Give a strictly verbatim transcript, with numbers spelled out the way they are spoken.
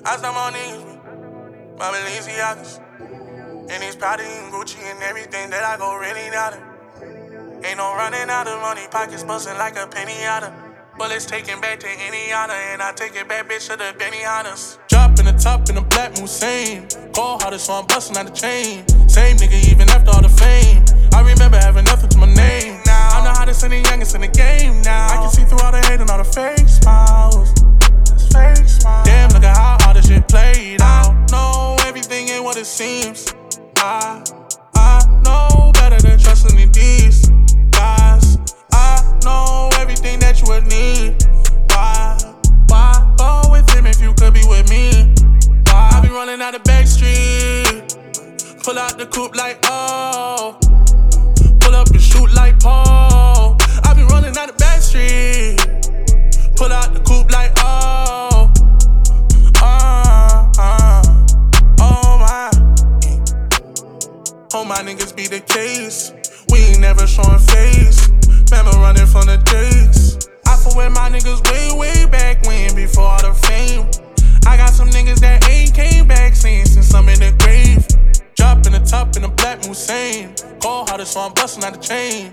I saw my niggas, my Balenciagas. And it's Prada and Gucci and everything that I go really out of. Ain't no running out of money, pockets bustin' like a pinata. Bullets taken back to Indiana, and I take it back, bitch, to the Benihana's. Drop in the top in the black Musain. Go harder, so I'm bustin' out the chain. Same nigga even after all the fame. I remember having nothing to my name. Now I'm the hottest and the youngest in the game now. I can see through all the hate and all the fake smiles. Just fake smiles. Damn, look at how all this shit played out. No, everything ain't what it seems. I, I know better than trusting in these guys. I know everything that you would need. Why, why go with him if you could be with me? Why? I be running out of back street. Pull out the coupe like, oh. Pull up and shoot like Paul. I be running out of back street. Pull out the coupe like, oh. Uh, uh, oh my. Oh my niggas be the case. We ain't never showing face. Remember running from the days. I fought with my niggas way, way back when, before all the fame. I got some niggas that ain't came back since, since I'm in the grave. Drop in the top in the black Musain. Go harder, so I'm bustin' out the chain.